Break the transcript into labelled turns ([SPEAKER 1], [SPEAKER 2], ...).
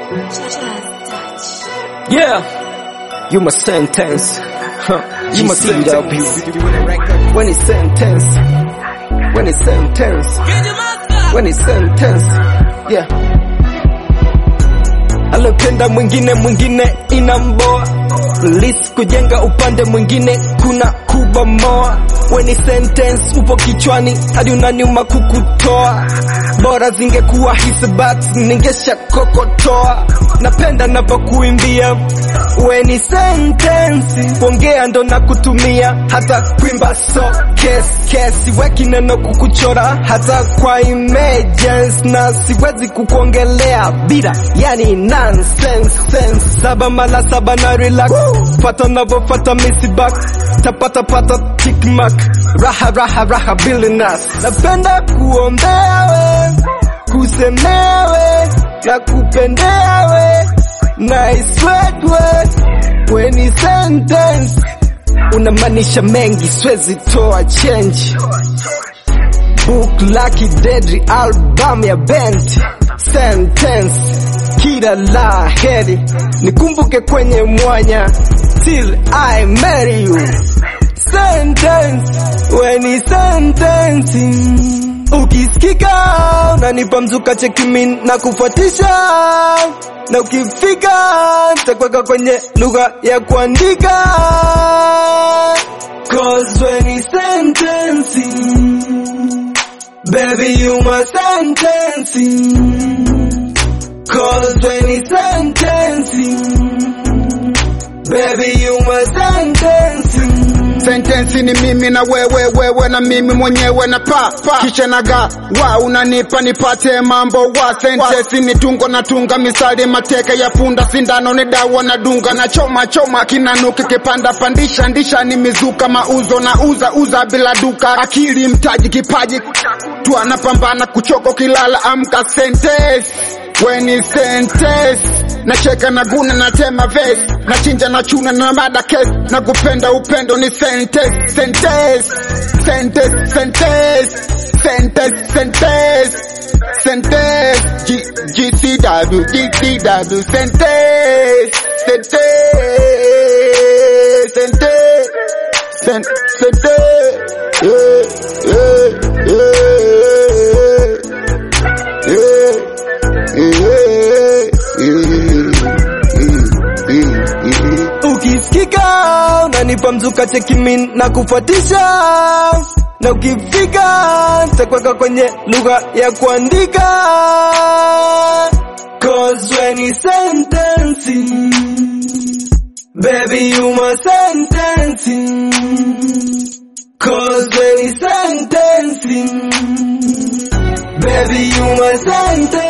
[SPEAKER 1] Yeah, you my sentence. You my sentence. When it's sentence. When it's sentence. When it's sentence. Yeah. Alopenda mwingine inamboa. List kujenga upande mwingine kuna kubomoa. When it's sentence upo kichwani hadi unaniuma kukutoa. Bora zingekuwa hisabati ningesha kokotoa. Napenda napokuimbia. When it's sentence kuongea ndo na kutumia. Hata kuimba so kesi weki neno kukuchora. Hata kwa emergency na siwezi kukuongelea bila yani nonsense. Saba mala saba na relax. Fata navofata misi back. Tapata tick mark. Raha billionaires. Napenda kuombea we, kusemea we, na kupendea we. Nice word. When it's sentence unamanisha mengi swezi toa change. Book Lucky Deadly album ya band. Sentence kila la heri nikumbuke kwenye mwanya till I marry you. Sentence when it's sentencing. Ukisikika unanipa mzuka chekimin na kufuatisha. Na ukifika nitakweka kwenye lugha ya kuandika. Cause when it's sentencing, baby you my sentencing. Cause when it's sentencing, baby you my sentencing.
[SPEAKER 2] Sentensi ni mimi na wewe na mimi mwenyewe na pa kisha naga wa unanipa nipate mambo wa. Sentensi ni tungo na tunga misali mateka ya punda sindano ni dawa na dunga na choma kinanuka kipanda pandisha ndisha ni mizuka mauzo na uza bila duka. Akili mtaji kipaji tu anapambana kuchoko kilala amka. Sentence when it's sentence nacheka na guna na tema verse na chinja na chuna na mada case na kupenda upendo ni sentence GCW
[SPEAKER 1] Ukisikika unanipa mzuka chekimin na kufuatisha. Na ukifika nitakweka kwenye lugha ya kuandika. Cause when it's sentencing, baby you my sentencing. Cause when it's sentencing, baby you my sentencing.